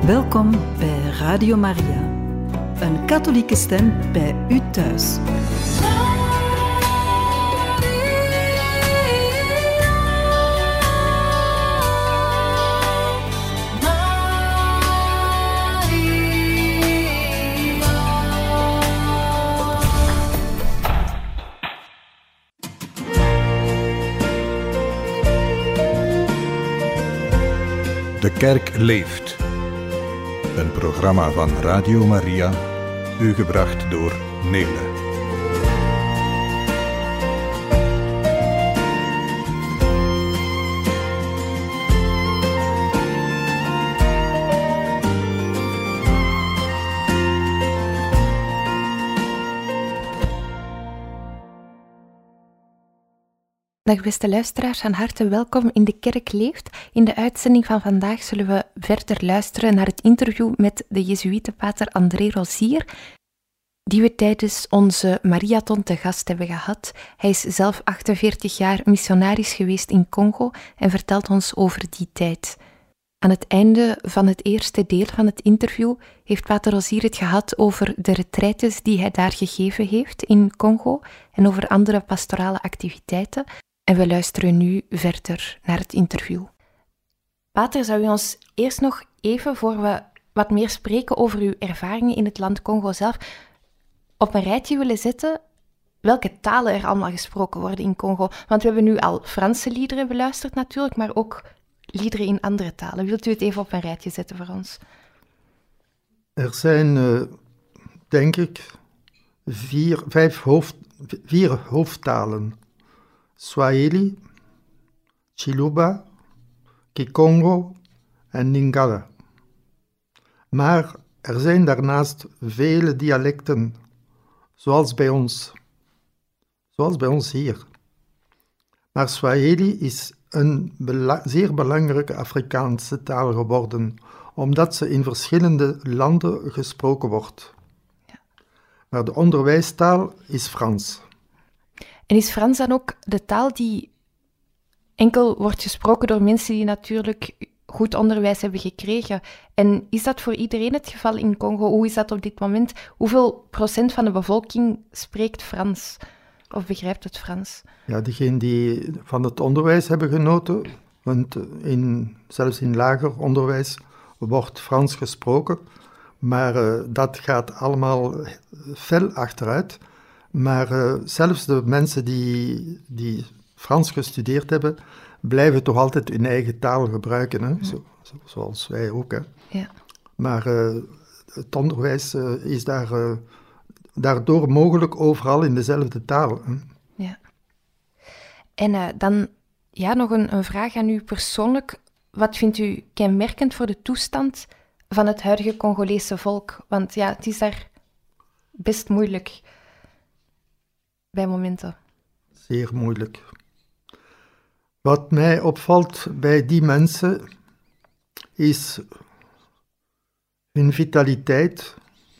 Welkom bij Radio Maria, een katholieke stem bij u thuis. De Kerk leeft. Een programma van Radio Maria, u gebracht door Nele. Dag beste luisteraars, van harte welkom in De Kerk leeft. In de uitzending van vandaag zullen we verder luisteren naar het interview met de Jezuïetenpater André Rozier, die we tijdens onze Mariathon te gast hebben gehad. Hij is zelf 48 jaar missionaris geweest in Congo en vertelt ons over die tijd. Aan het einde van het eerste deel van het interview heeft pater Rozier het gehad over de retraites die hij daar gegeven heeft in Congo en over andere pastorale activiteiten. En we luisteren nu verder naar het interview. Pater, zou u ons eerst nog even, voor we wat meer spreken over uw ervaringen in het land Congo zelf, op een rijtje willen zetten welke talen er allemaal gesproken worden in Congo? Want we hebben nu al Franse liederen beluisterd natuurlijk, maar ook liederen in andere talen. Wilt u het even op een rijtje zetten voor ons? Er zijn, denk ik, vier hoofdtalen. Swahili, Chiluba, Kikongo en Lingala. Maar er zijn daarnaast vele dialecten, zoals bij ons hier. Maar Swahili is een zeer belangrijke Afrikaanse taal geworden, omdat ze in verschillende landen gesproken wordt. Ja. Maar de onderwijstaal is Frans. En is Frans dan ook de taal die enkel wordt gesproken door mensen die natuurlijk goed onderwijs hebben gekregen? En is dat voor iedereen het geval in Congo? Hoe is dat op dit moment? Hoeveel procent van de bevolking spreekt Frans of begrijpt het Frans? Ja, diegenen die van het onderwijs hebben genoten, want zelfs in lager onderwijs wordt Frans gesproken, maar dat gaat allemaal fel achteruit. Maar zelfs de mensen die Frans gestudeerd hebben, blijven toch altijd hun eigen taal gebruiken, hè? Zoals wij ook. Hè? Ja. Maar het onderwijs is daardoor mogelijk overal in dezelfde taal. Hè? Ja. En dan nog een vraag aan u persoonlijk. Wat vindt u kenmerkend voor de toestand van het huidige Congolese volk? Want ja, het is daar best moeilijk bij momenten. Zeer moeilijk. Wat mij opvalt bij die mensen is hun vitaliteit,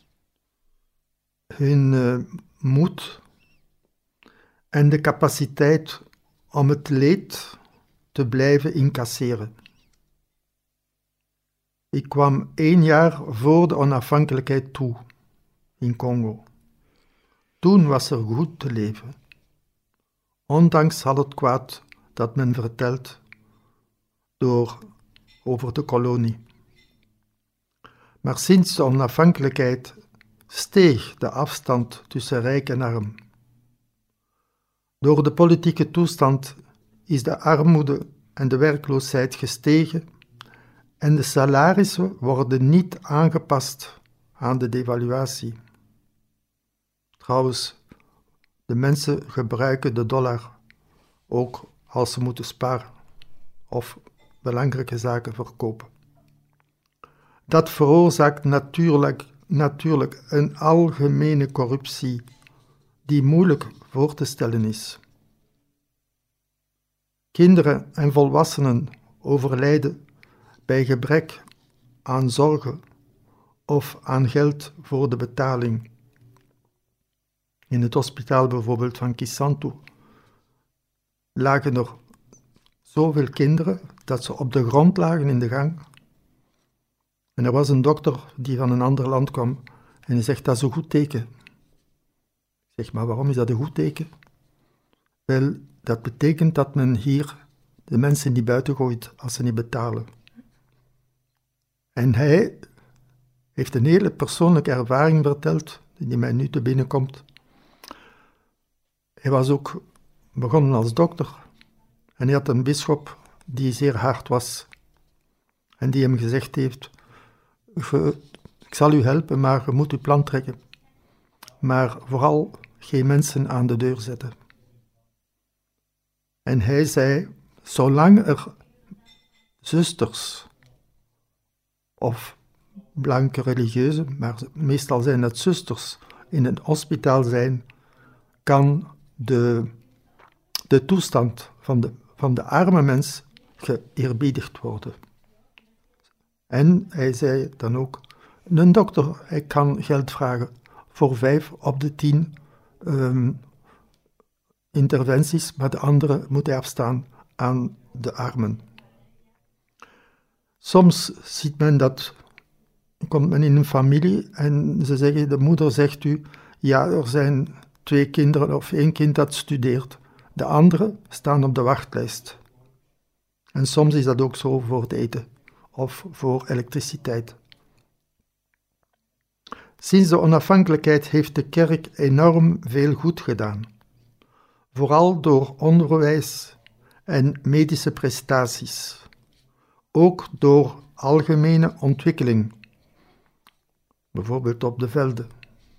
hun moed en de capaciteit om het leed te blijven incasseren. Ik kwam 1 jaar voor de onafhankelijkheid toe in Congo. Toen was er goed te leven, ondanks al het kwaad dat men vertelt over de kolonie. Maar sinds de onafhankelijkheid steeg de afstand tussen rijk en arm. Door de politieke toestand is de armoede en de werkloosheid gestegen en de salarissen worden niet aangepast aan de devaluatie. Trouwens, de mensen gebruiken de dollar ook als ze moeten sparen of belangrijke zaken verkopen. Dat veroorzaakt natuurlijk een algemene corruptie die moeilijk voor te stellen is. Kinderen en volwassenen overlijden bij gebrek aan zorgen of aan geld voor de betaling. In het hospitaal bijvoorbeeld van Kisantu lagen er zoveel kinderen dat ze op de grond lagen in de gang En er was een dokter die van een ander land kwam en hij zegt, dat is een goed teken. Ik zeg, maar waarom is dat een goed teken? Wel, dat betekent dat men hier de mensen niet buiten gooit als ze niet betalen. En hij heeft een hele persoonlijke ervaring verteld, die mij nu te binnen komt. Hij was ook begonnen als dokter en hij had een bisschop die zeer hard was en die hem gezegd heeft, ik zal u helpen, maar je moet uw plan trekken. Maar vooral geen mensen aan de deur zetten. En hij zei, zolang er zusters of blanke religieuzen, maar meestal zijn het zusters, in een hospitaal zijn, kan de toestand van de arme mens geëerbiedigd worden. En hij zei dan ook, een dokter, hij kan geld vragen voor 5 op de 10 interventies, maar de andere moet hij afstaan aan de armen. Soms ziet men dat, komt men in een familie en ze zeggen, de moeder zegt u, ja, er zijn 2 kinderen of 1 kind dat studeert. De anderen staan op de wachtlijst. En soms is dat ook zo voor het eten of voor elektriciteit. Sinds de onafhankelijkheid heeft de kerk enorm veel goed gedaan. Vooral door onderwijs en medische prestaties. Ook door algemene ontwikkeling. Bijvoorbeeld op de velden.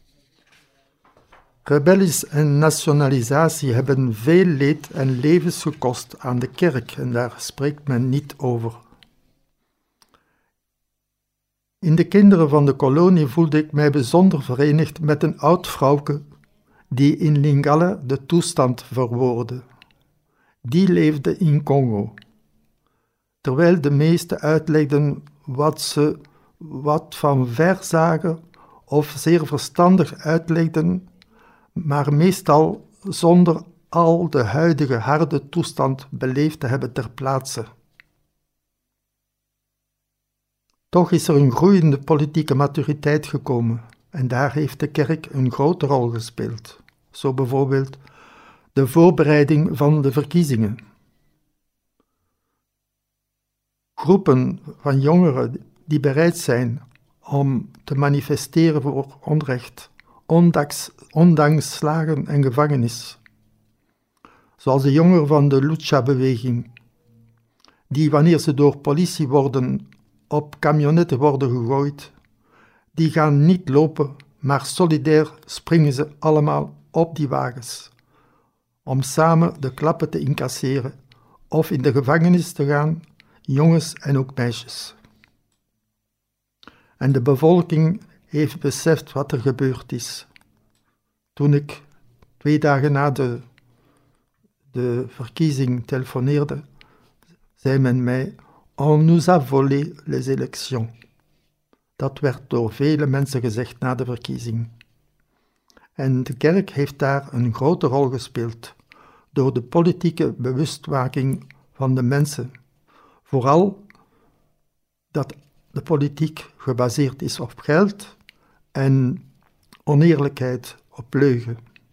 Rebellies en nationalisatie hebben veel leed en levens gekost aan de kerk en daar spreekt men niet over. In de kinderen van de kolonie voelde ik mij bijzonder verenigd met een oud vrouwke die in Lingala de toestand verwoordde. Die leefde in Congo. Terwijl de meesten uitlegden wat ze wat van ver zagen of zeer verstandig uitlegden, maar meestal zonder al de huidige harde toestand beleefd te hebben ter plaatse. Toch is er een groeiende politieke maturiteit gekomen en daar heeft de kerk een grote rol gespeeld. Zo bijvoorbeeld de voorbereiding van de verkiezingen. Groepen van jongeren die bereid zijn om te manifesteren voor onrecht, ondanks slagen en gevangenis. Zoals de jongeren van de Lucha-beweging, die wanneer ze door politie op camionetten worden gegooid, die gaan niet lopen, maar solidair springen ze allemaal op die wagens, om samen de klappen te incasseren of in de gevangenis te gaan, jongens en ook meisjes. En de bevolking heeft beseft wat er gebeurd is. Toen ik 2 dagen na de verkiezing telefoneerde, zei men mij, on nous a volé les élections. Dat werd door vele mensen gezegd na de verkiezing. En de kerk heeft daar een grote rol gespeeld, door de politieke bewustmaking van de mensen. Vooral dat de politiek gebaseerd is op geld en oneerlijkheid op leugen.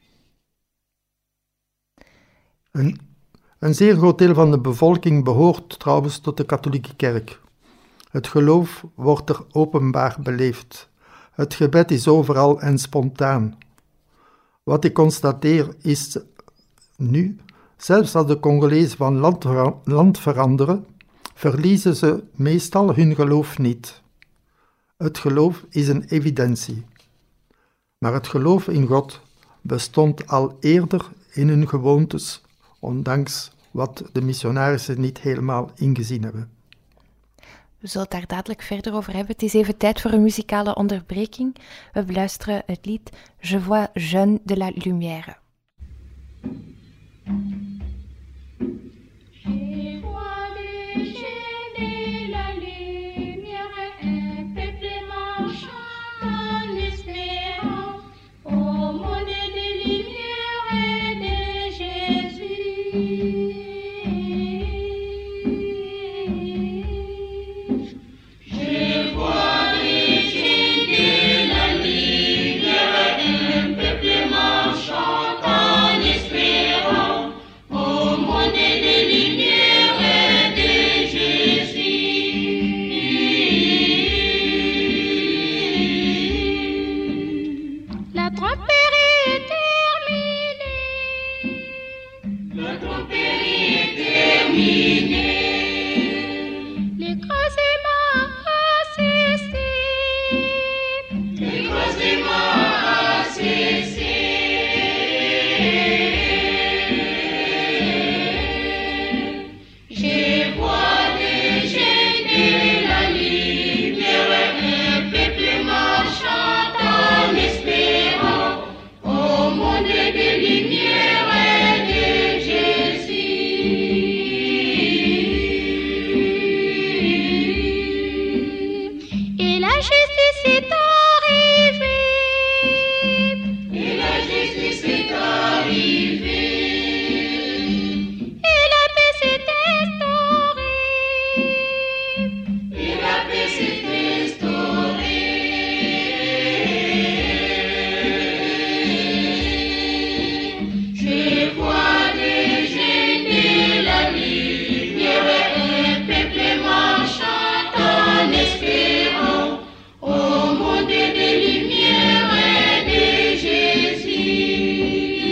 Een zeer groot deel van de bevolking behoort trouwens tot de katholieke kerk. Het geloof wordt er openbaar beleefd. Het gebed is overal en spontaan. Wat ik constateer is nu, zelfs als de Congolezen van land veranderen, verliezen ze meestal hun geloof niet. Het geloof is een evidentie. Maar het geloof in God bestond al eerder in hun gewoontes, ondanks wat de missionarissen niet helemaal ingezien hebben. We zullen het daar dadelijk verder over hebben. Het is even tijd voor een muzikale onderbreking. We beluisteren het lied Je vois jeune de la lumière. Je vois est arrivé. Et la justice est arrivée. Et la paix s'est instaurée. Et la paix s'est instaurée. Je vois des jeunes de la lumière, un peuple marchant en espérant au monde de lumière de Jésus.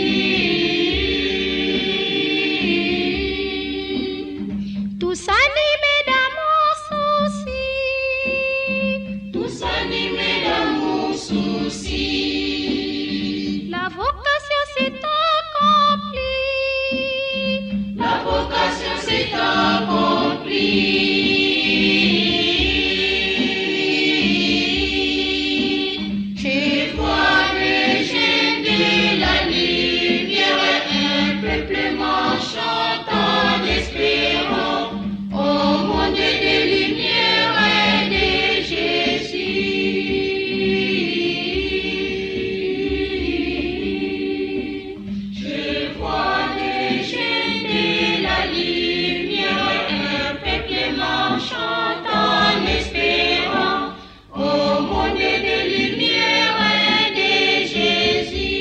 Tous animés d'amour souci, tous animés d'amour souci. La vocation s'est accomplie, la vocation s'est accomplie. Je vois les jeunes de la lumière, un peuple marchant en espérant au monde de lumière de Jésus. Je vois les jeunes de la lumière, un peuple marchant en espérant au monde de lumière de Jésus.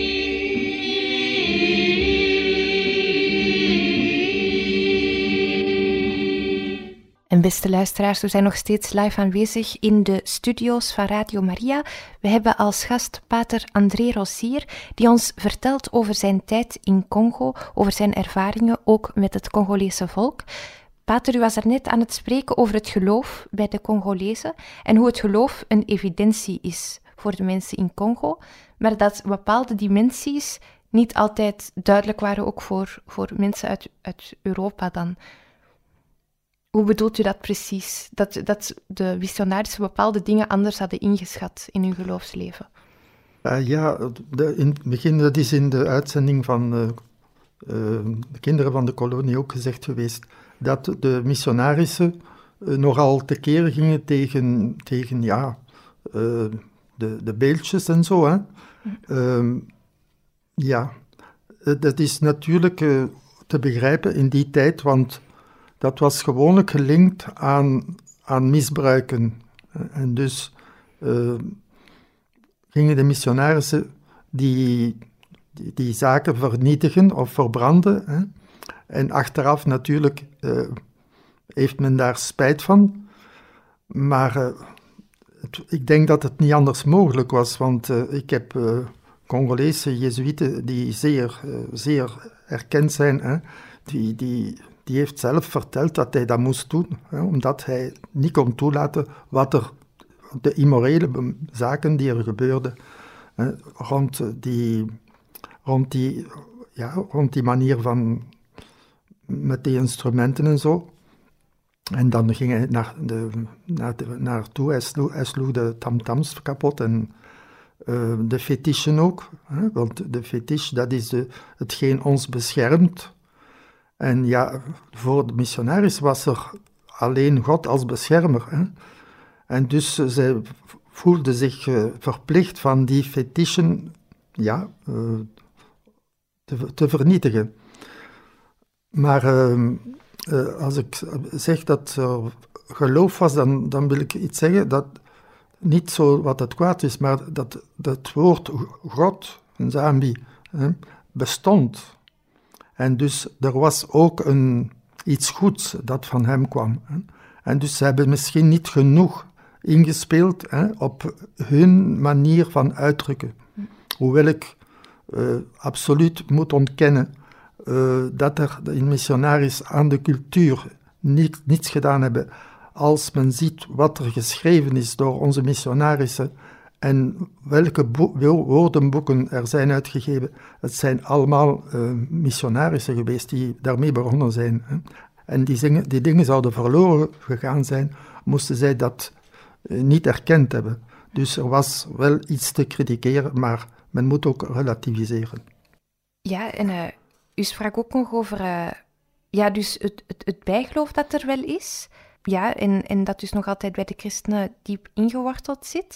En beste luisteraars, we zijn nog steeds live aanwezig in de studio's van Radio Maria. We hebben als gast pater André Rossier, die ons vertelt over zijn tijd in Congo, over zijn ervaringen ook met het Congolese volk. Pater, u was daarnet aan het spreken over het geloof bij de Congolezen en hoe het geloof een evidentie is voor de mensen in Congo, maar dat bepaalde dimensies niet altijd duidelijk waren, ook voor mensen uit Europa dan. Hoe bedoelt u dat precies? Dat de missionarissen bepaalde dingen anders hadden ingeschat in hun geloofsleven? In het begin, dat is in de uitzending van de Kinderen van de Kolonie ook gezegd geweest, dat de missionarissen nogal tekeer gingen tegen de beeldjes en zo. Hè. Dat is natuurlijk te begrijpen in die tijd, want dat was gewoonlijk gelinkt aan misbruiken. En dus gingen de missionarissen die zaken vernietigen of verbranden. Hè. En achteraf natuurlijk heeft men daar spijt van. Maar ik denk dat het niet anders mogelijk was, want ik heb Congolese Jezuïeten die zeer erkend zijn. Hè. Die heeft zelf verteld dat hij dat moest doen, hè, omdat hij niet kon toelaten de immorele zaken die er gebeurden rond die manier van met die instrumenten en zo. En dan ging hij naartoe, hij sloeg de tamtams kapot en de fetischen ook, hè, want de fetish, dat is hetgeen ons beschermt. En ja, voor de missionaris was er alleen God als beschermer. Hè? En dus zij voelden zich verplicht van die fetischen te vernietigen. Maar als ik zeg dat er geloof was, dan wil ik iets zeggen dat niet zo wat het kwaad is, maar dat het woord God, Nzambi, bestond. En dus er was ook iets goeds dat van hem kwam. Hè. En dus ze hebben misschien niet genoeg ingespeeld op hun manier van uitdrukken. Hoewel ik absoluut moet ontkennen dat er in missionaris aan de cultuur niets gedaan hebben. Als men ziet wat er geschreven is door onze missionarissen en welke woordenboeken er zijn uitgegeven, het zijn allemaal missionarissen geweest die daarmee begonnen zijn. Hè. En die dingen zouden verloren gegaan zijn, moesten zij dat niet erkend hebben. Dus er was wel iets te kritiseren, maar men moet ook relativiseren. Ja, en u sprak ook nog over dus het bijgeloof dat er wel is. Ja, en dat dus nog altijd bij de christenen diep ingeworteld zit.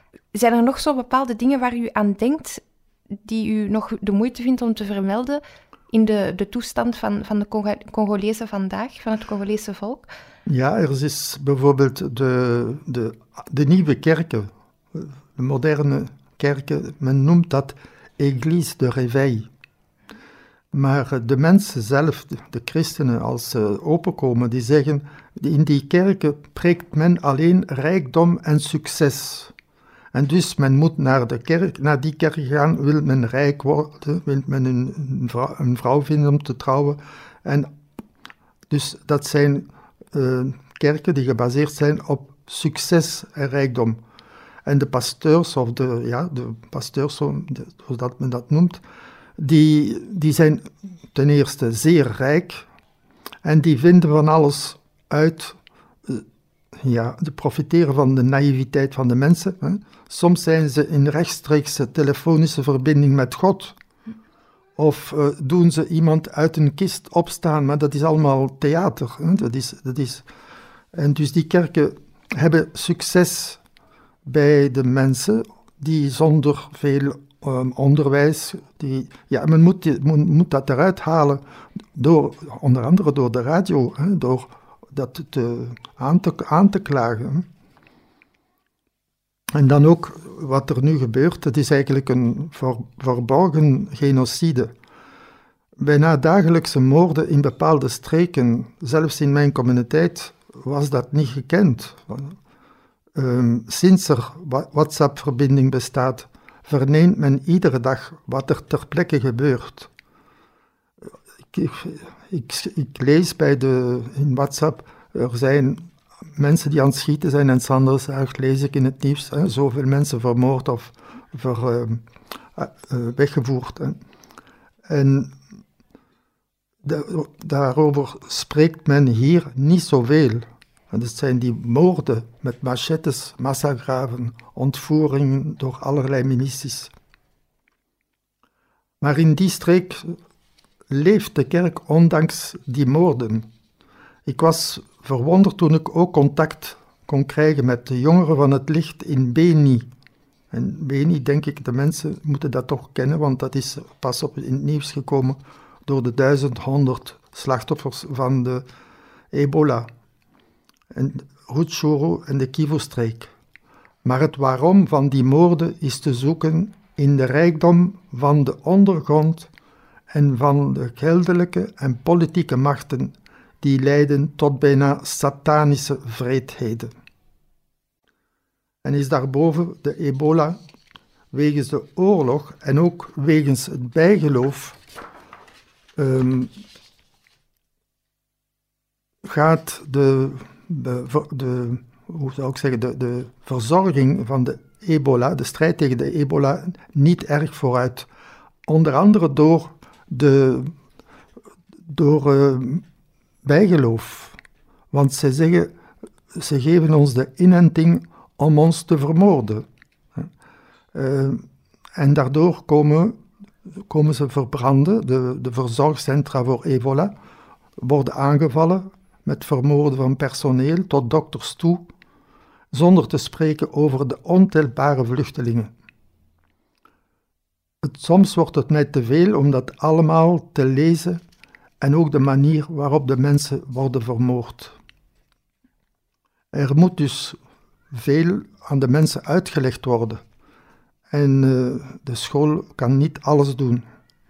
Zijn er nog zo bepaalde dingen waar u aan denkt, die u nog de moeite vindt om te vermelden in de toestand van de Congolezen vandaag, van het Congolese volk? Ja, er is bijvoorbeeld de nieuwe kerken, de moderne kerken, men noemt dat Église de Réveil. Maar de mensen zelf, de christenen, als ze openkomen, die zeggen, in die kerken preekt men alleen rijkdom en succes. En dus men moet naar die kerk gaan, wil men rijk worden, wil men een vrouw vinden om te trouwen. En dus dat zijn kerken die gebaseerd zijn op succes en rijkdom. En de pasteurs, of de pasteurs, zoals men dat noemt, die zijn ten eerste zeer rijk en die vinden van alles uit, die profiteren van de naïviteit van de mensen. Hè. Soms zijn ze in rechtstreekse telefonische verbinding met God. Of doen ze iemand uit een kist opstaan, maar dat is allemaal theater. Hè. Dat is. En dus die kerken hebben succes bij de mensen die zonder veel onderwijs, men moet dat eruit halen, onder andere door de radio, hè, door dat aan te klagen. En dan ook wat er nu gebeurt, het is eigenlijk een verborgen genocide. Bijna dagelijkse moorden in bepaalde streken, zelfs in mijn communiteit, was dat niet gekend. Sinds er WhatsApp-verbinding bestaat, verneemt men iedere dag wat er ter plekke gebeurt. Ik lees in WhatsApp, er zijn mensen die aan het schieten zijn en Sandersaag lees ik in het nieuws, zoveel mensen vermoord of weggevoerd. En daarover spreekt men hier niet zoveel. En dat zijn die moorden met machetes, massagraven, ontvoeringen door allerlei milities. Maar in die streek leeft de kerk ondanks die moorden. Ik was verwonderd toen ik ook contact kon krijgen met de jongeren van het licht in Beni. En Beni, denk ik, de mensen moeten dat toch kennen, want dat is pas in het nieuws gekomen door de 1100 slachtoffers van de ebola. En Rutshuru en de Kivu-streek. Maar het waarom van die moorden is te zoeken in de rijkdom van de ondergrond en van de geldelijke en politieke machten die leiden tot bijna satanische wreedheden. En is daarboven de ebola wegens de oorlog en ook wegens het bijgeloof gaat de verzorging van de ebola, de strijd tegen de ebola, niet erg vooruit. Onder andere door bijgeloof. Want ze zeggen, ze geven ons de inenting om ons te vermoorden. En daardoor komen ze verbranden. De verzorgcentra voor ebola worden aangevallen met vermoorden van personeel tot dokters toe, zonder te spreken over de ontelbare vluchtelingen. Soms wordt het mij te veel om dat allemaal te lezen en ook de manier waarop de mensen worden vermoord. Er moet dus veel aan de mensen uitgelegd worden. En de school kan niet alles doen.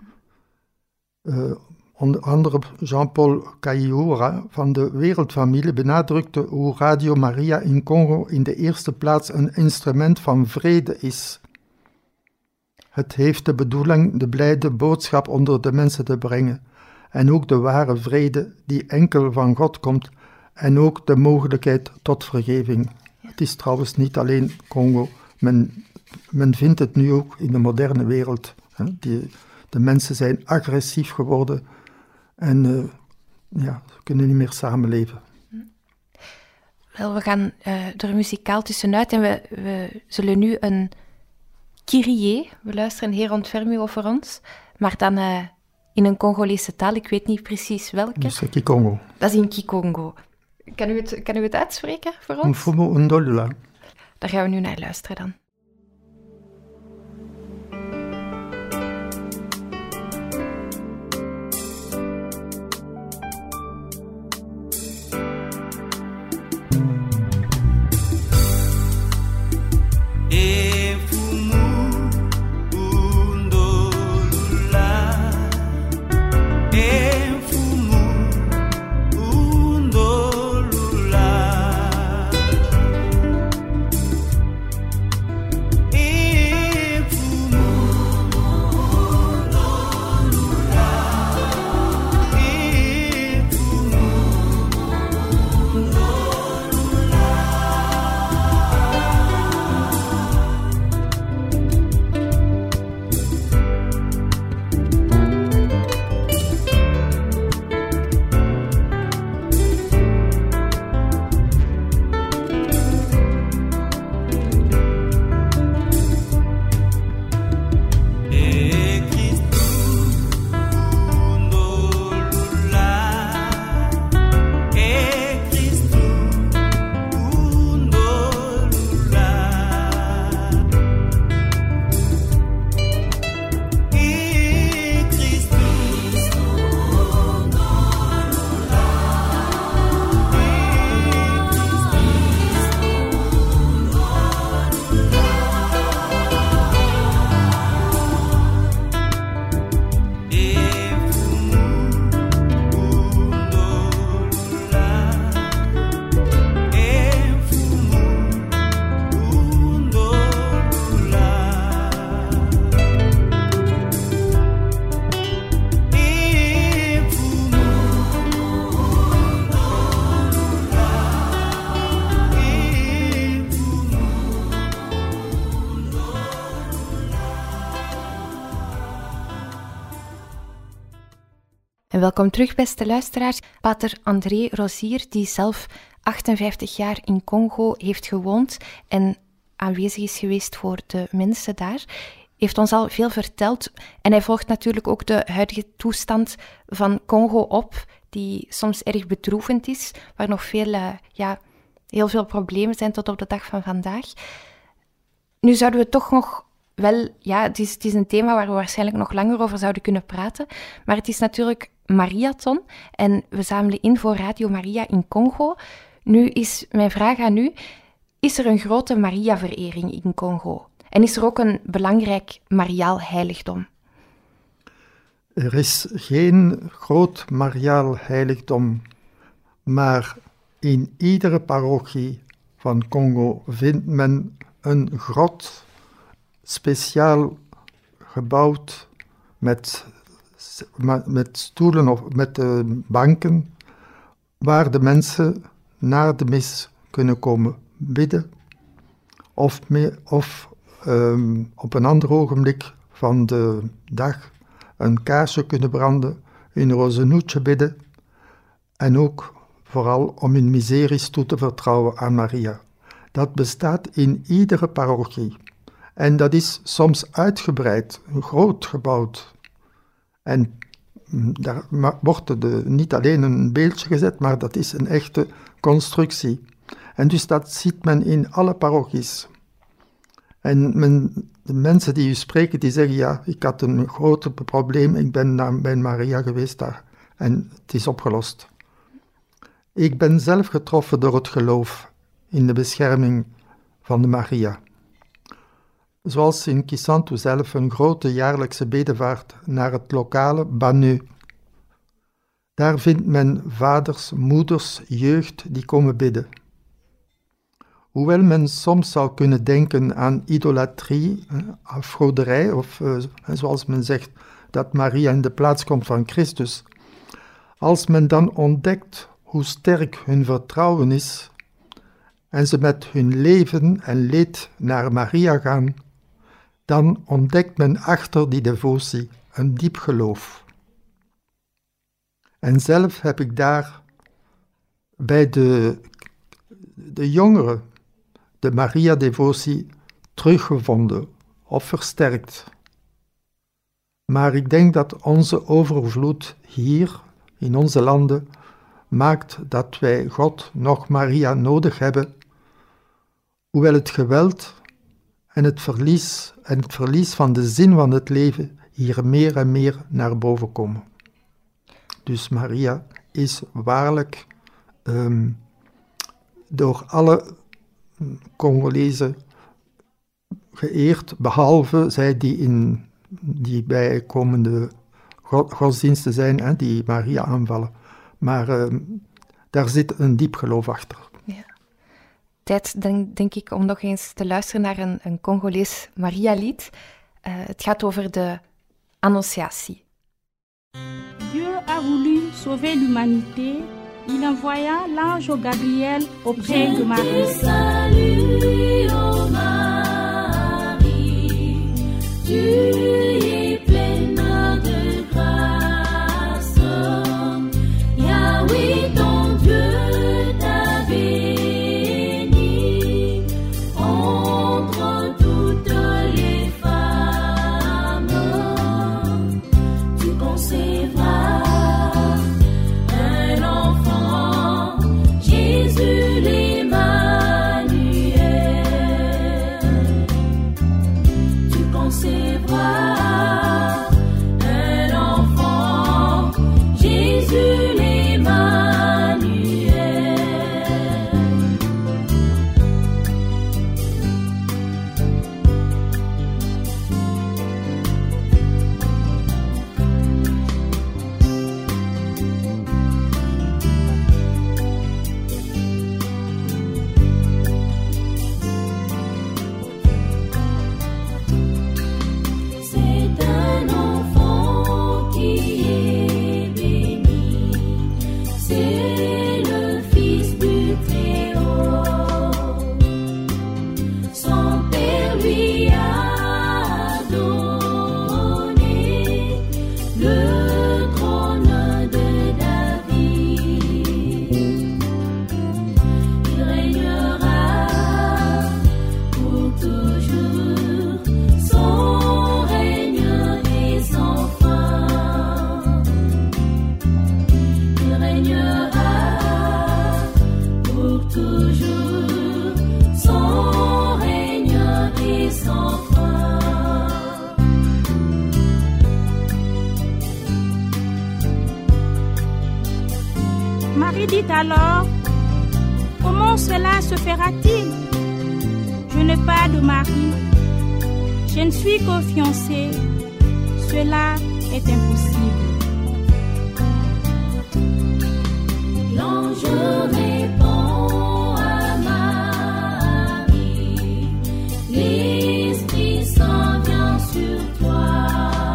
Onder andere Jean-Paul Kayiura van de Wereldfamilie benadrukte hoe Radio Maria in Congo in de eerste plaats een instrument van vrede is. Het heeft de bedoeling de blijde boodschap onder de mensen te brengen en ook de ware vrede die enkel van God komt en ook de mogelijkheid tot vergeving. Het is trouwens niet alleen Congo, men vindt het nu ook in de moderne wereld. De mensen zijn agressief geworden en ze kunnen niet meer samenleven. Wel, we gaan er muzikaal tussenuit en we zullen nu een Kyrie, we luisteren Heer ontferm u over ons, maar dan in een Congolese taal, ik weet niet precies welke. Dus Kikongo. Dat is in Kikongo. Kan u het uitspreken voor ons? Mfumo Ndolula. Daar gaan we nu naar luisteren dan. En welkom terug, beste luisteraars. Pater André Rosier, die zelf 58 jaar in Congo heeft gewoond en aanwezig is geweest voor de mensen daar, heeft ons al veel verteld. En hij volgt natuurlijk ook de huidige toestand van Congo op, die soms erg bedroevend is, waar nog heel veel problemen zijn tot op de dag van vandaag. Nu zouden we toch nog wel, het is een thema waar we waarschijnlijk nog langer over zouden kunnen praten, maar het is natuurlijk Mariathon en we zamelen in voor Radio Maria in Congo. Nu is mijn vraag aan u, is er een grote Maria-verering in Congo? En is er ook een belangrijk Mariaal heiligdom? Er is geen groot Mariaal heiligdom, maar in iedere parochie van Congo vindt men een grot, speciaal gebouwd met stoelen of met banken, waar de mensen na de mis kunnen komen bidden of op een ander ogenblik van de dag een kaarsje kunnen branden, een rozenoetje bidden en ook vooral om hun miseries toe te vertrouwen aan Maria. Dat bestaat in iedere parochie. En dat is soms uitgebreid, groot gebouwd. En daar wordt niet alleen een beeldje gezet, maar dat is een echte constructie. En dus dat ziet men in alle parochies. En de mensen die u spreken, die zeggen, ja, ik had een groot probleem, ik ben bij Maria geweest daar en het is opgelost. Ik ben zelf getroffen door het geloof in de bescherming van de Maria. Zoals in Kisantu zelf een grote jaarlijkse bedevaart naar het lokale Banu. Daar vindt men vaders, moeders, jeugd die komen bidden. Hoewel men soms zou kunnen denken aan idolatrie, afgoderij, of zoals men zegt, dat Maria in de plaats komt van Christus. Als men dan ontdekt hoe sterk hun vertrouwen is, en ze met hun leven en leed naar Maria gaan, dan ontdekt men achter die devotie een diep geloof. En zelf heb ik daar bij de jongeren de Maria-devotie teruggevonden of versterkt. Maar ik denk dat onze overvloed hier in onze landen maakt dat wij God nog Maria nodig hebben, hoewel het geweld en het verlies van de zin van het leven hier meer en meer naar boven komen. Dus Maria is waarlijk door alle Congolezen geëerd, behalve zij die bijkomende godsdiensten zijn, die Maria aanvallen. Maar daar zit een diep geloof achter. Ja. Tijd, denk ik, om nog eens te luisteren naar een Congolees Maria-lied. Het gaat over de Annonciatie. Dieu a voulu sauver l'humanité. Il envoya l'ange Gabriel auprès de Marie. Salut, ô Marie, tu es pleine de grâce. Yahweh, ton Dieu t'a béni entre toutes les femmes. Tu concevras un enfant, Jésus l'Emmanuel. alors, comment cela se fera-t-il? Je n'ai pas de mari, je ne suis qu'au fiancé, cela est impossible. L'ange répond à Marie, l'Esprit Saint vient sur toi,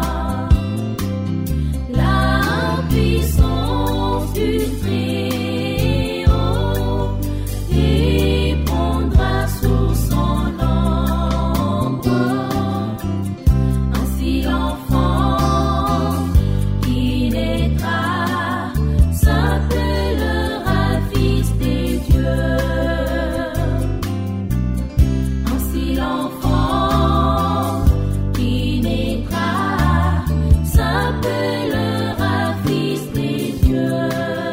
la puissance du Très-Haut et prendra sous son ombre. Ainsi l'enfant qui naîtra s'appellera Fils des dieux. Ainsi l'enfant qui naîtra s'appellera Fils des dieux.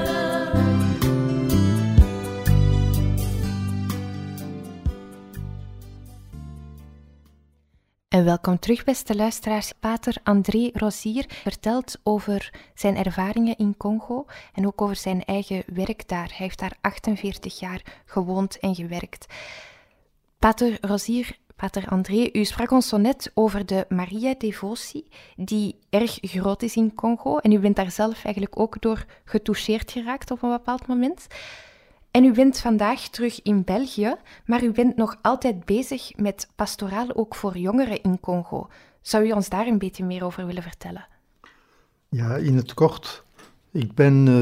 En welkom terug, beste luisteraars. Pater André Rosier vertelt over zijn ervaringen in Congo en ook over zijn eigen werk daar. Hij heeft daar 48 jaar gewoond en gewerkt. Pater Rosier, Pater André, u sprak ons zo net over de Maria-devotie, die erg groot is in Congo. En u bent daar zelf eigenlijk ook door getoucheerd geraakt op een bepaald moment. En u bent vandaag terug in België, maar u bent nog altijd bezig met pastoraal ook voor jongeren in Congo. Zou u ons daar een beetje meer over willen vertellen? Ja, in het kort. Ik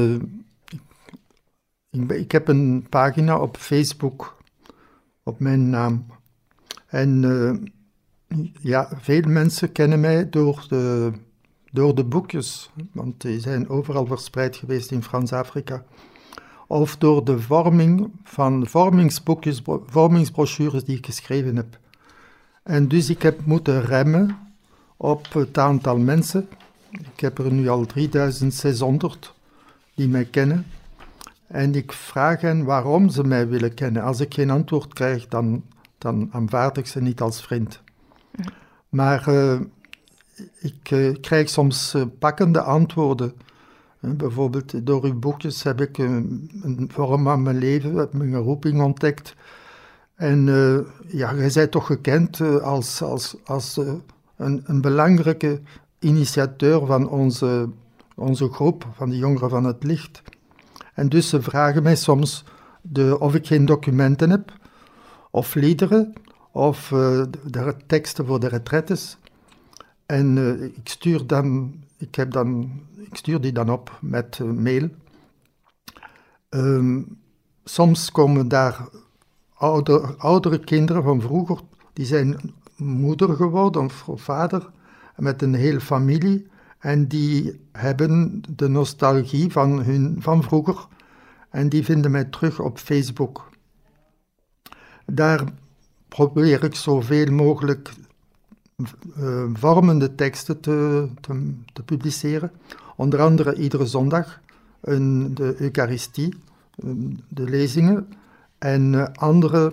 heb een pagina op Facebook op mijn naam. En veel mensen kennen mij door de boekjes, want die zijn overal verspreid geweest in Frans-Afrika. Of door de vorming van vormingsboekjes, vormingsbrochures die ik geschreven heb. En dus ik heb moeten remmen op het aantal mensen. Ik heb er nu al 3600 die mij kennen. En ik vraag hen waarom ze mij willen kennen. Als ik geen antwoord krijg, dan aanvaard ik ze niet als vriend. Maar ik krijg soms pakkende antwoorden. Bijvoorbeeld door uw boekjes heb ik een vorm aan mijn leven, heb mijn roeping ontdekt. En jij bent toch gekend als een belangrijke initiateur van onze groep, van de Jongeren van het Licht. En dus ze vragen mij soms of ik geen documenten heb, of liederen, of de teksten voor de retraites. En ik stuur die dan op met mail. Soms komen daar oudere kinderen van vroeger, die zijn moeder geworden of vader, met een hele familie. En die hebben de nostalgie van vroeger. En die vinden mij terug op Facebook. Daar probeer ik zoveel mogelijk vormende teksten te publiceren. Onder andere iedere zondag de Eucharistie, de lezingen en andere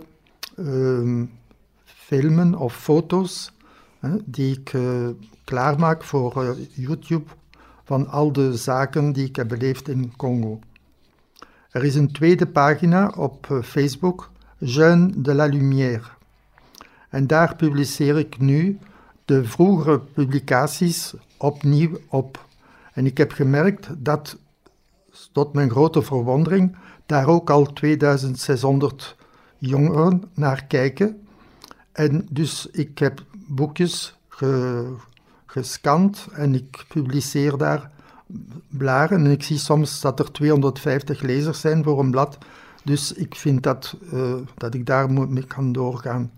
filmen of foto's die ik klaarmaak voor YouTube van al de zaken die ik heb beleefd in Congo. Er is een tweede pagina op Facebook, Jeunes de la Lumière. En daar publiceer ik nu de vroegere publicaties opnieuw op. En ik heb gemerkt dat, tot mijn grote verwondering, daar ook al 2600 jongeren naar kijken. En dus ik heb boekjes gescand en ik publiceer daar blaren. En ik zie soms dat er 250 lezers zijn voor een blad. Dus ik vind dat ik daar mee kan doorgaan.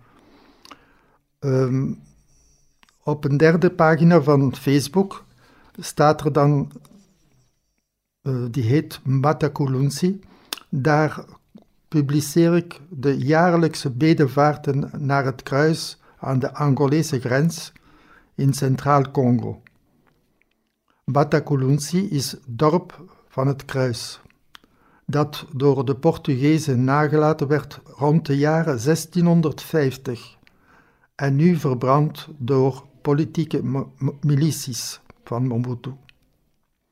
Op een derde pagina van Facebook staat er dan, die heet Mbatakulunsi. Daar publiceer ik de jaarlijkse bedevaarten naar het kruis aan de Angolese grens in Centraal Congo. Mbatakulunsi is dorp van het kruis, dat door de Portugezen nagelaten werd rond de jaren 1650 en nu verbrand door politieke milities van Mobutu.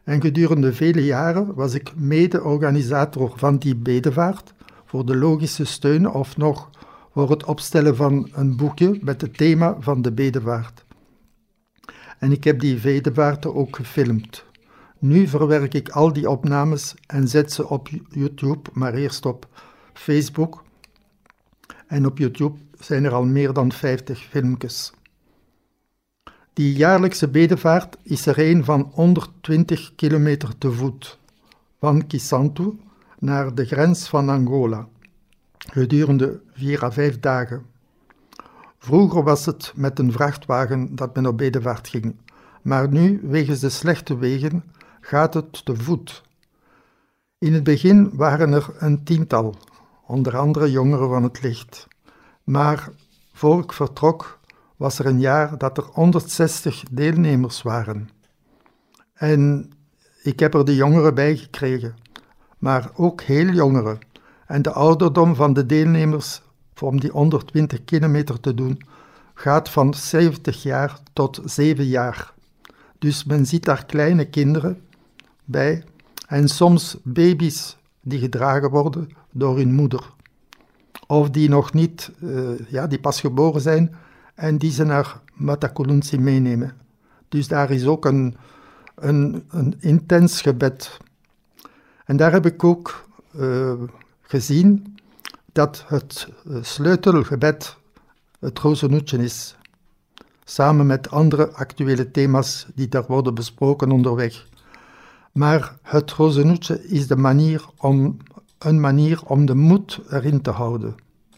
En gedurende vele jaren was ik mede-organisator van die bedevaart voor de logische steun of nog voor het opstellen van een boekje met het thema van de bedevaart. En ik heb die bedevaarten ook gefilmd. Nu verwerk ik al die opnames en zet ze op YouTube, maar eerst op Facebook. En op YouTube zijn er al meer dan 50 filmpjes. Die jaarlijkse bedevaart is er een van 120 kilometer te voet, van Kisantu naar de grens van Angola, gedurende 4 à 5 dagen. Vroeger was het met een vrachtwagen dat men op bedevaart ging, maar nu, wegens de slechte wegen, gaat het te voet. In het begin waren er een 10-tal, onder andere jongeren van het licht. Maar voor ik vertrok, was er een jaar dat er 160 deelnemers waren. En ik heb er de jongeren bij gekregen, maar ook heel jongeren. En de ouderdom van de deelnemers om die 120 kilometer te doen, gaat van 70 jaar tot 7 jaar. Dus men ziet daar kleine kinderen bij en soms baby's die gedragen worden door hun moeder. Of die nog niet, die pas geboren zijn en die ze naar Matakulunsi meenemen. Dus daar is ook een intens gebed. En daar heb ik ook gezien dat het sleutelgebed het Rozenhoedje is. Samen met andere actuele thema's die daar worden besproken onderweg. Maar het Rozenhoedje is een manier om de moed erin te houden.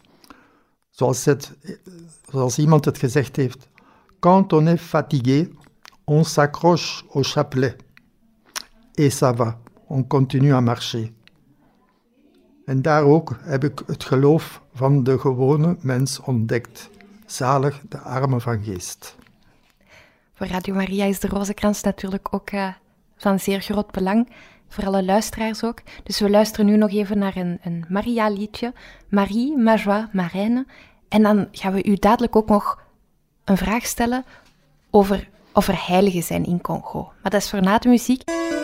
Zoals iemand het gezegd heeft. Quand on est fatigué, on s'accroche au chapelet. Et ça va, on continue à marcher. En daar ook heb ik het geloof van de gewone mens ontdekt. Zalig de armen van geest. Voor Radio Maria is de rozenkrans natuurlijk ook van zeer groot belang. Voor alle luisteraars ook. Dus we luisteren nu nog even naar een Maria-liedje. Marie, ma joie, ma reine. En dan gaan we u dadelijk ook nog een vraag stellen over of er heiligen zijn in Congo. Maar dat is voor na de muziek.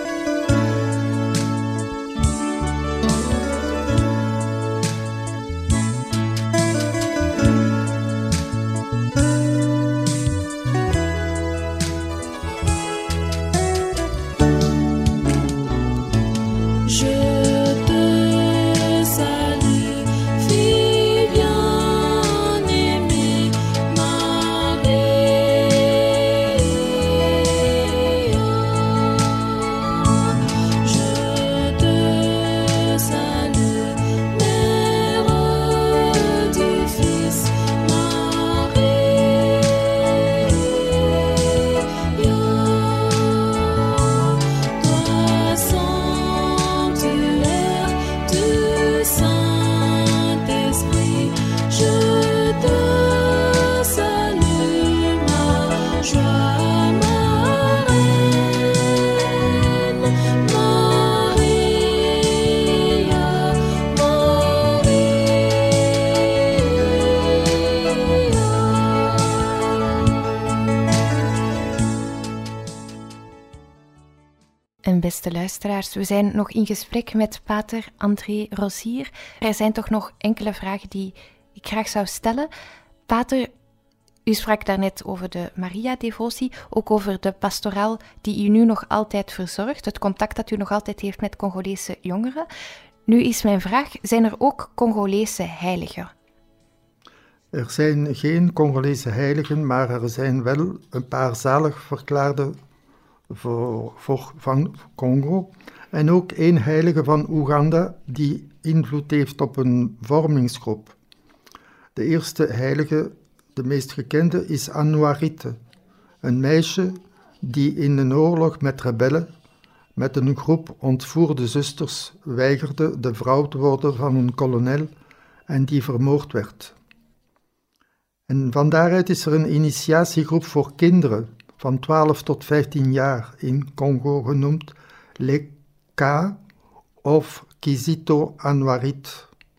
En beste luisteraars, we zijn nog in gesprek met pater André Rosier. Er zijn toch nog enkele vragen die ik graag zou stellen. Pater, u sprak daarnet over de Maria-devotie, ook over de pastoraal die u nu nog altijd verzorgt, het contact dat u nog altijd heeft met Congolese jongeren. Nu is mijn vraag, zijn er ook Congolese heiligen? Er zijn geen Congolese heiligen, maar er zijn wel een paar zalig verklaarde van Congo. En ook één heilige van Oeganda die invloed heeft op een vormingsgroep. De eerste heilige, de meest gekende, is Anouarite, een meisje die in een oorlog met rebellen, met een groep ontvoerde zusters, weigerde de vrouw te worden van een kolonel en die vermoord werd. En van daaruit is er een initiatiegroep voor kinderen van 12 tot 15 jaar in Congo genoemd Leka of Kizito Anouarite.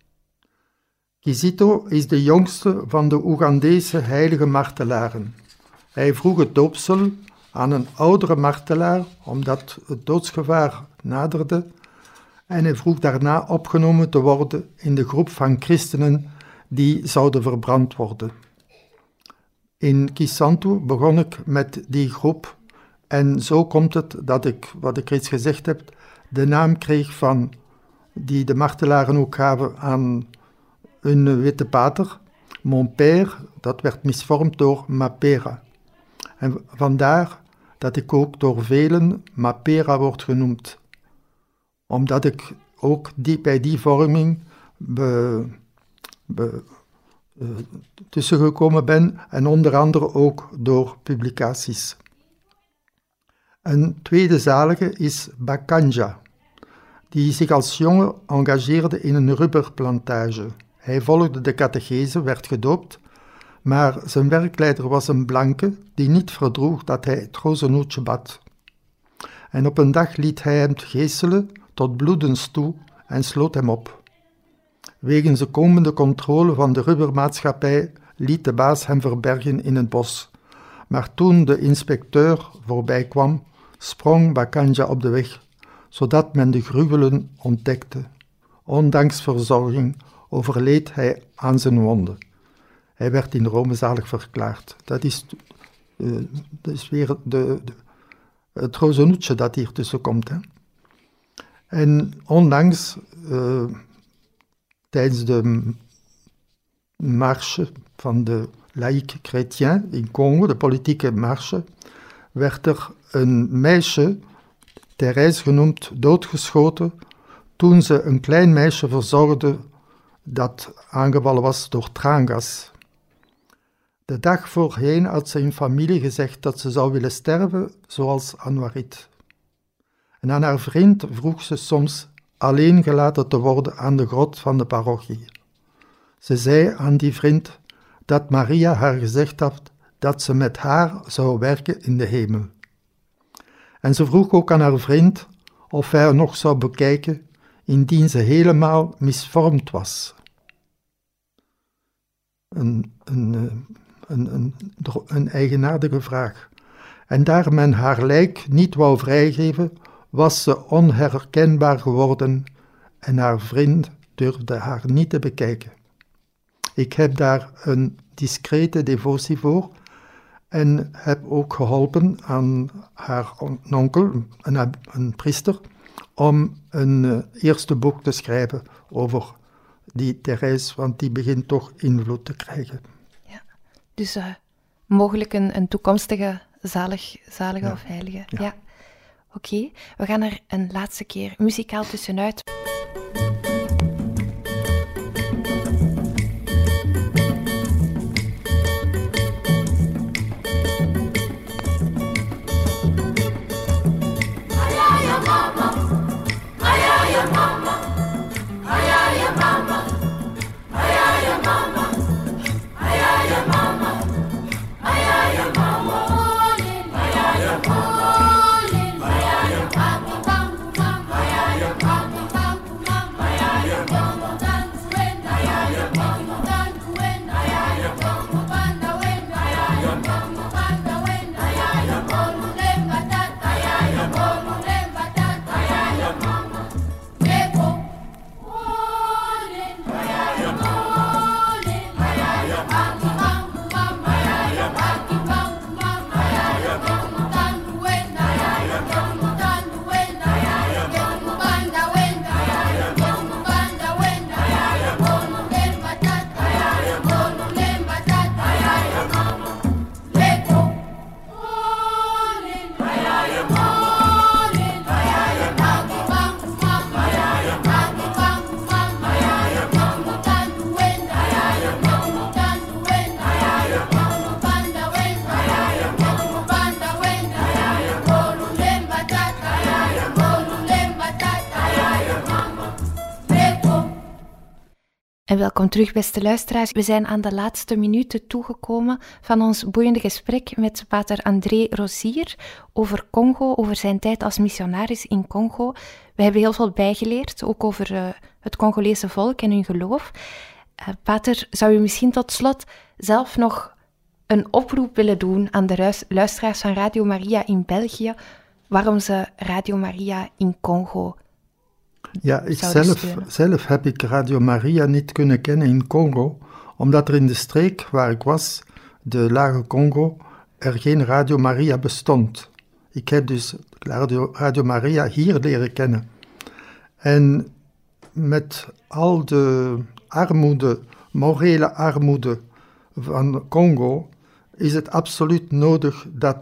Kizito is de jongste van de Oegandese heilige martelaren. Hij vroeg het doopsel aan een oudere martelaar, omdat het doodsgevaar naderde, en hij vroeg daarna opgenomen te worden in de groep van christenen die zouden verbrand worden. In Kisantu begon ik met die groep en zo komt het dat ik, wat ik reeds gezegd heb, de naam kreeg van die de martelaren ook gaven aan hun witte pater, Mon Père, dat werd misvormd door Mapera. En vandaar dat ik ook door velen Mapera word genoemd. Omdat ik ook bij die vorming tussengekomen ben en onder andere ook door publicaties. Een tweede zalige is Bakanja, die zich als jongen engageerde in een rubberplantage. Hij volgde de catechese, werd gedoopt, maar zijn werkleider was een blanke die niet verdroeg dat hij het Trozenhoedje bad. En op een dag liet hij hem geeselen tot bloedens toe en sloot hem op. Wegens de komende controle van de rubbermaatschappij liet de baas hem verbergen in het bos. Maar toen de inspecteur voorbij kwam, sprong Bakanja op de weg, zodat men de gruwelen ontdekte. Ondanks verzorging overleed hij aan zijn wonden. Hij werd in Rome zalig verklaard. Dat is weer het Trozenhoedje dat hier tussen komt. Hè. En onlangs, tijdens de marche van de laïque chrétien in Congo, de politieke marche, werd er een meisje, Thérèse genoemd, doodgeschoten toen ze een klein meisje verzorgde dat aangevallen was door traangas. De dag voorheen had ze in familie gezegd dat ze zou willen sterven zoals Anwarit. En aan haar vriend vroeg ze soms alleen gelaten te worden aan de grot van de parochie. Ze zei aan die vriend dat Maria haar gezegd had dat ze met haar zou werken in de hemel. En ze vroeg ook aan haar vriend of hij haar nog zou bekijken indien ze helemaal misvormd was. Een eigenaardige vraag. En daar men haar lijk niet wou vrijgeven, was ze onherkenbaar geworden en haar vriend durfde haar niet te bekijken. Ik heb daar een discrete devotie voor en heb ook geholpen aan haar onkel, een priester, om een eerste boek te schrijven over die Thérèse, want die begint toch invloed te krijgen. Ja, dus mogelijk een toekomstige zalige of heilige. Ja. Oké, we gaan er een laatste keer muzikaal tussenuit. En welkom terug, beste luisteraars. We zijn aan de laatste minuten toegekomen van ons boeiende gesprek met pater André Rosier over Congo, over zijn tijd als missionaris in Congo. We hebben heel veel bijgeleerd, ook over het Congolese volk en hun geloof. Pater, zou u misschien tot slot zelf nog een oproep willen doen aan de luisteraars van Radio Maria in België, waarom ze Radio Maria in Congo Ja, zouden steunen. zelf heb ik Radio Maria niet kunnen kennen in Congo, omdat er in de streek waar ik was, de Lage Congo, er geen Radio Maria bestond. Ik heb dus Radio Maria hier leren kennen. En met al de armoede, morele armoede van Congo, is het absoluut nodig dat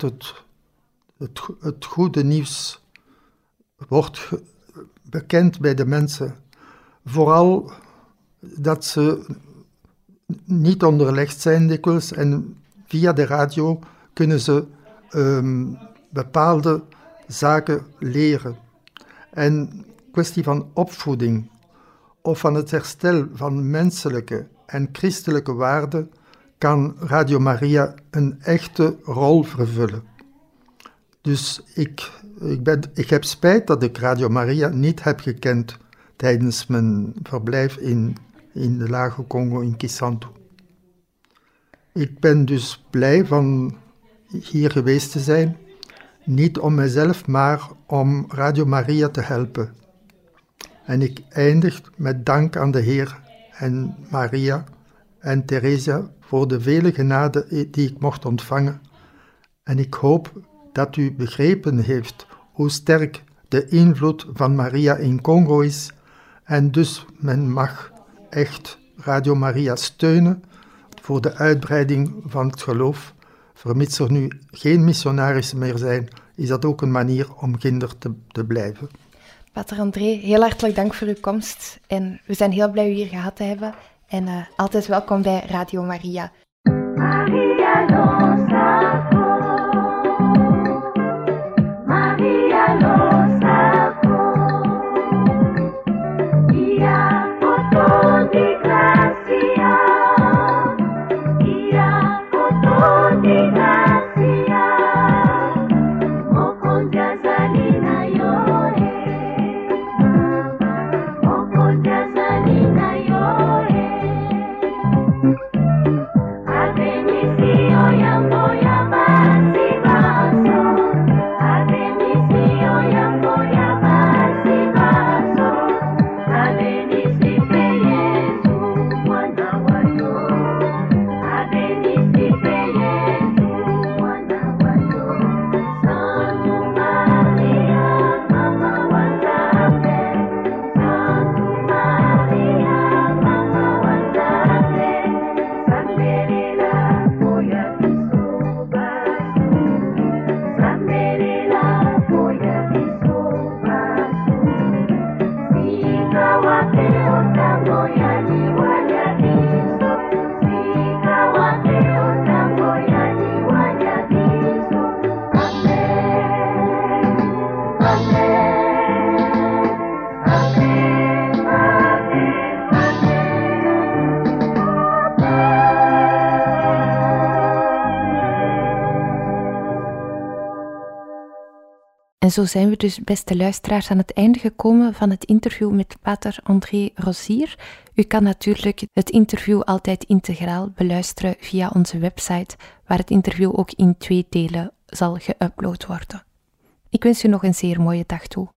het goede nieuws wordt bekend bij de mensen. Vooral dat ze niet onderlegd zijn dikwijls en via de radio kunnen ze bepaalde zaken leren. En kwestie van opvoeding of van het herstel van menselijke en christelijke waarden kan Radio Maria een echte rol vervullen. Dus ik heb spijt dat ik Radio Maria niet heb gekend tijdens mijn verblijf in de Lage Congo in Kisantu. Ik ben dus blij van hier geweest te zijn, niet om mezelf, maar om Radio Maria te helpen. En ik eindig met dank aan de Heer en Maria en Theresia voor de vele genade die ik mocht ontvangen. En ik hoop dat u begrepen heeft hoe sterk de invloed van Maria in Congo is. En dus men mag echt Radio Maria steunen voor de uitbreiding van het geloof. Vermits er nu geen missionarissen meer zijn, is dat ook een manier om kinder te blijven. Pater André, heel hartelijk dank voor uw komst. En we zijn heel blij u hier gehad te hebben. En altijd welkom bij Radio Maria. Maria lo saco, Maria lo saco, ia foto di gracia, ia foto di gracia, mokonja zalina yoe, mokonja zalina yoe. Abenizio yambo yabasi baso, abenizio yambo yabasi baso, abenizipe Yesu mwana wayo, abenizipe Yesu mwana wayo. Santu Maria, mama wa Nzambe, Santu Maria, mama wa Nzambe, Samberera moya biso basu, Samberera moya biso basu, Sika wate otango ya liwanya biso, Sika wate otango ya liwanya biso. Amen, amen, amen, En zo zijn we dus, beste luisteraars, aan het einde gekomen van het interview met pater André Rosier. U kan natuurlijk het interview altijd integraal beluisteren via onze website, waar het interview ook in 2 delen zal geüpload worden. Ik wens u nog een zeer mooie dag toe.